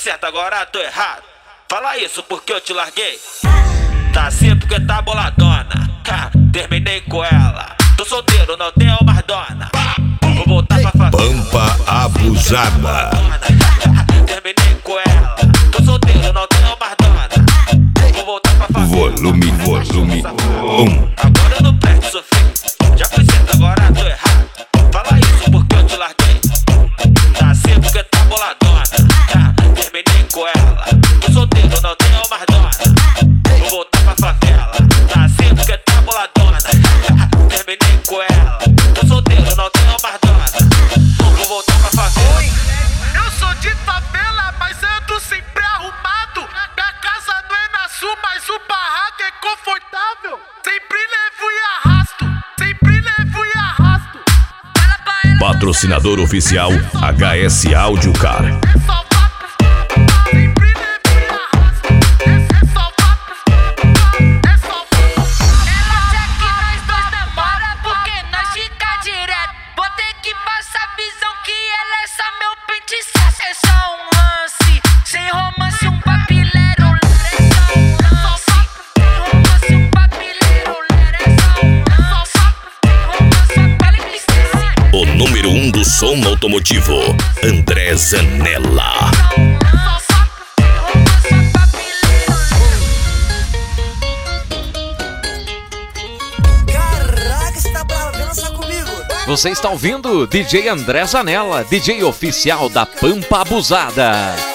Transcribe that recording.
certo, agora tô errado. Fala isso porque eu te larguei. Tá assim porque tá boladona. Terminei com ela. Tô solteiro, não tenho mais dona. Vou voltar pra favela. Pampa abusada. Terminei com ela. Tô solteiro, não tenho mais dona. Vou voltar pra favela. Volume 1. Agora eu não presto sofrer. Já fui certo, agora tô errado. Fala isso porque eu te larguei. Tá assim porque tá boladona. Terminei com ela. Tô solteiro, não tenho mais dona. Vou voltar pra favela. Tá assim porque tá boladona. Terminei com ela. Tô solteiro, não tenho mais dona. Vou voltar pra favela. Oi, eu sou de favela, mas ando sempre arrumado. Minha casa não é na sul, mas o barraco é confortável. Sempre levo e arrasto. Sempre levo e arrasto. Patrocinador oficial HS Audio Car. O número 1 do som automotivo, André Zanella. Caraca, você tá bravo, vem dançar comigo. Você está ouvindo DJ André Zanella, DJ oficial da Pampa Abusada.